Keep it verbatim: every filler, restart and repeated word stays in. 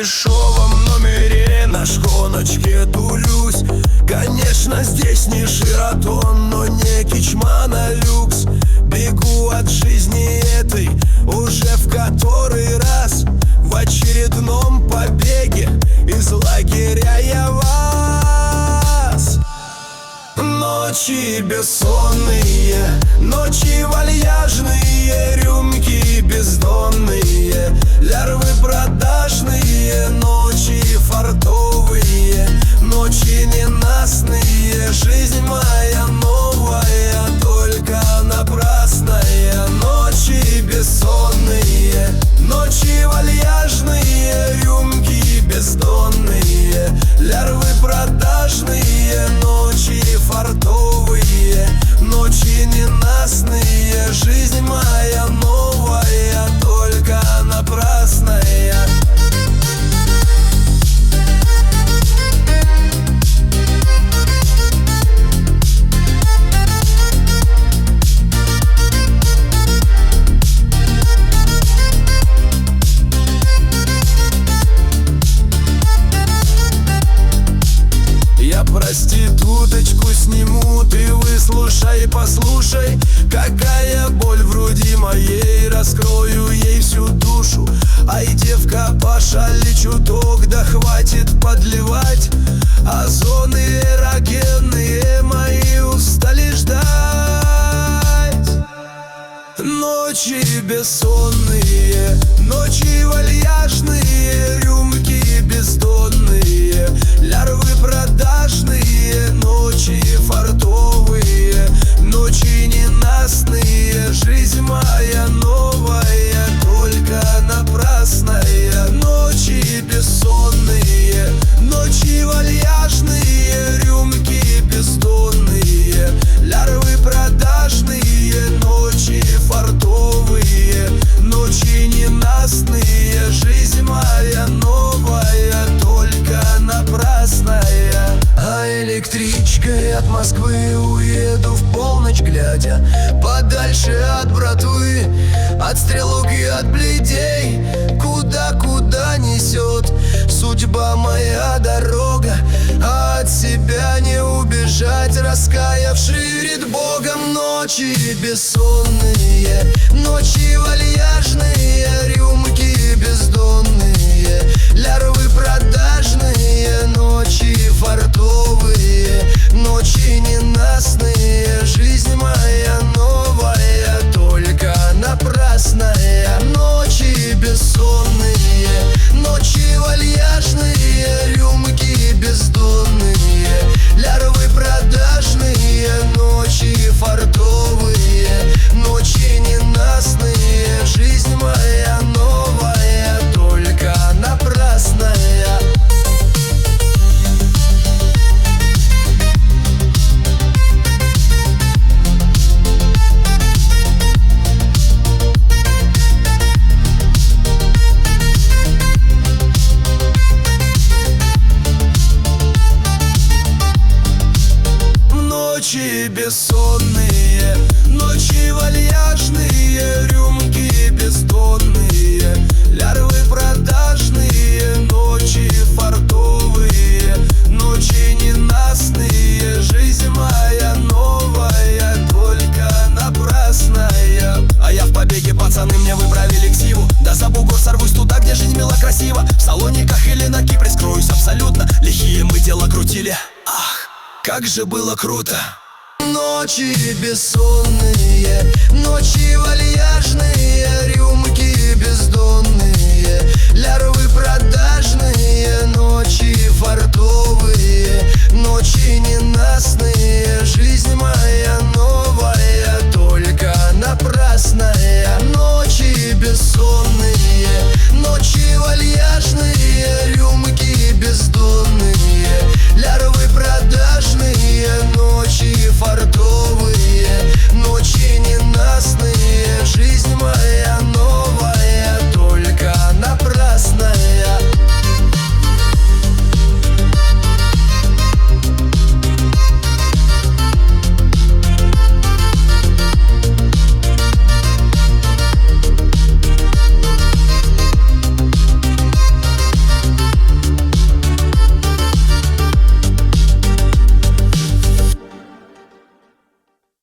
дешевом номере на шконочке тулюсь. Конечно, здесь не Шератон, но не Кичман, а люкс. Бегу от жизни этой уже в который раз. В очередном побеге из лагеря я вас. Ночи бессонные, ночи вальяжные, рюмки бездонные, лярвы продажные, ночи фартовые, ночи ненастные. Жизнь моя новая, только напрасная. Ночи бессонные, ночи вальяжные, рюмки бездонные, лярвы продажные, ночи фартовые, ночи ненастные. Жизнь моя новая, только напрасная. Проституточку сниму, ты выслушай, послушай, какая боль в груди моей, раскрою ей всю душу. Ай, девка, пошали чуток, да хватит подливать. Озоны эрогенные мои устали ждать. Ночи бессонные, ночи вальяжные, рюмки бездонные, лярвы продажные, ночи фартовые, ночи ненастные. Жизнь моя новая, только напрасная. Ночи бессонные, ночи вальяжные, рюмки бездонные, лярвы продажные, ночи фартовые, ночи ненастные. Жизнь моя новая, только напрасная. А электричкой от Москвы уеду в полночь глядя, подальше от братвы, от стрелок и от бледей. Куда-куда несет судьба моя дорога, а от себя не убежать, раскаявшись перед Богом. Ночи бессонные, ночи вальяжные, рюмки бездонные, лярвы продажные, ночи фартовые, ночи ненастные. Жизнь моя новая, только напрасная. Ночи бессонные, ночи вальяжные, рюмки бездонные, лярвы продажные, ночи фартовые, ночи ненастные. Жизнь моя новая, только напрасная. Ночи бессонные, ночи вальяжные, рюмки бездонные, лярвы продажные, ночи фартовые, ночи ненастные. Жизнь моя новая, только напрасная. А я в побеге, пацаны, мне выправили ксиву. Да за бугор сорвусь туда, где жизнь мила красиво. В Салониках или на Кипре скроюсь абсолютно. Лихие мы дело крутили, ах, как же было круто. Ночи бессонные, ночи вальяжные, рюмки бездонные, лярвы продажные, ночи фартовые, ночи ненастные.